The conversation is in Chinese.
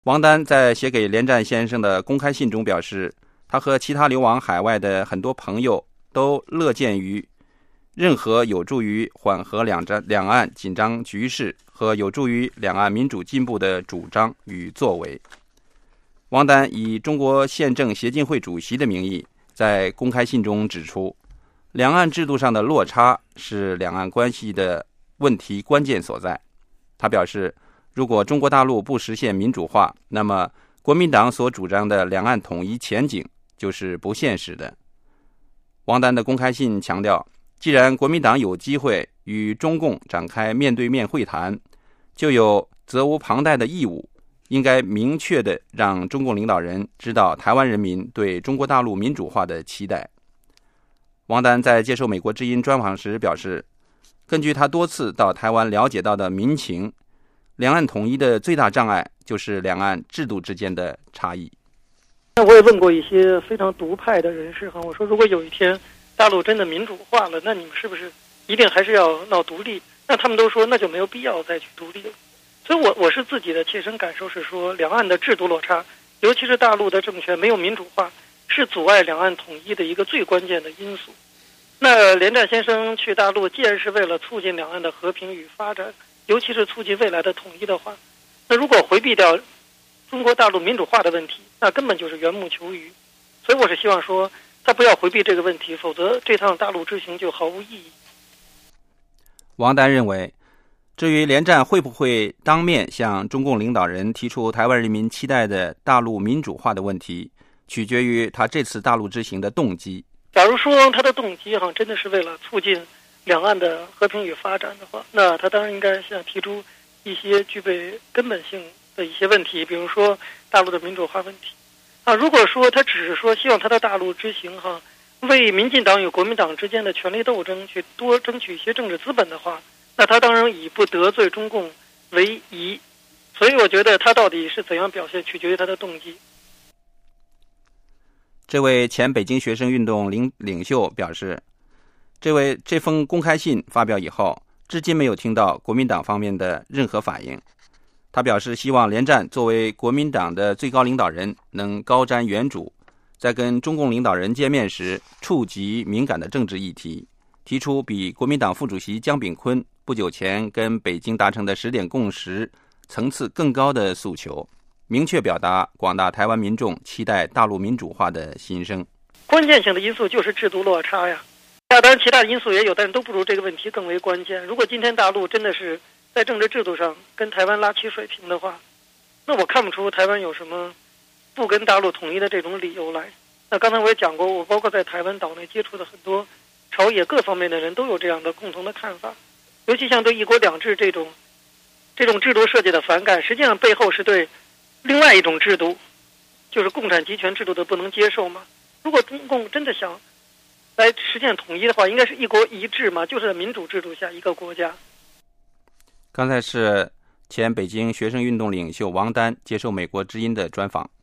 王丹在写给连战先生的公开信中表示，他和其他流亡海外的很多朋友都乐见于任何有助于缓和两岸紧张局势和有助于两岸民主进步的主张与作为。王丹以中国宪政协进会主席的名义在公开信中指出，两岸制度上的落差是两岸关系的问题关键所在。他表示，如果中国大陆不实现民主化，那么国民党所主张的两岸统一前景就是不现实的。王丹的公开信强调，既然国民党有机会与中共展开面对面会谈，就有责无旁贷的义务，应该明确地让中共领导人知道台湾人民对中国大陆民主化的期待。王丹在接受美国之音专访时表示，根据他多次到台湾了解到的民情，两岸统一的最大障碍就是两岸制度之间的差异。 我也问过一些非常独派的人士，我说如果有一天大陆真的民主化了，那你们是不是一定还是要闹独立？那他们都说那就没有必要再去独立了。所以我是自己的切身感受是说，两岸的制度落差，尤其是大陆的政权没有民主化，是阻碍两岸统一的一个最关键的因素。那连战先生去大陆既然是为了促进两岸的和平与发展，尤其是促进未来的统一的话，那如果回避掉中国大陆民主化的问题，那根本就是缘木求鱼。所以我是希望说他不要回避这个问题，否则这趟大陆之行就毫无意义。 王丹认为，至于连战会不会当面向中共领导人提出台湾人民期待的大陆民主化的问题，取决于他这次大陆之行的动机。 假如说他的动机真的是为了促进两岸的和平与发展的话，那他当然应该向提出一些具备根本性的一些问题，比如说大陆的民主化问题。如果说他只是说希望他的大陆之行为民进党与国民党之间的权力斗争去多争取一些政治资本的话，那他当然以不得罪中共为宜。所以我觉得他到底是怎样表现，取决于他的动机。 这位前北京学生运动领袖表示，这封公开信发表以后，至今没有听到国民党方面的任何反应。他表示希望连战作为国民党的最高领导人能高瞻远瞩，在跟中共领导人见面时触及敏感的政治议题，提出比国民党副主席江炳坤不久前跟北京达成的10点共识层次更高的诉求，明确表达广大台湾民众期待大陆民主化的心声。 关键性的因素就是制度落差呀。当然其他的因素也有，但是都不如这个问题更为关键。如果今天大陆真的是在政治制度上跟台湾拉齐水平的话，那我看不出台湾有什么不跟大陆统一的这种理由来。那刚才我也讲过，我包括在台湾岛内接触的很多朝野各方面的人都有这样的共同的看法，尤其像对一国两制这种制度设计的反感，实际上背后是对另外一种制度，就是共产集权制度的不能接受嘛。如果中共真的想来实现统一的话，应该是一国一制嘛，就是在民主制度下一个国家。 刚才是前北京学生运动领袖王丹接受美国之音的专访。